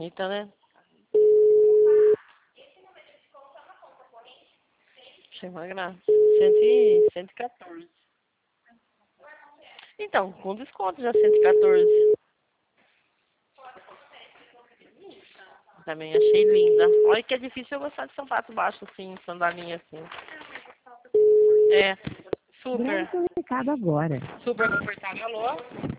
bonita, né? Achei uma graça. 114. Então, com desconto já 114. Também achei linda. Olha que é difícil eu gostar de sapato baixo assim, sandalinha assim. É, Grave super, seu recado agora. super confortável. Alô?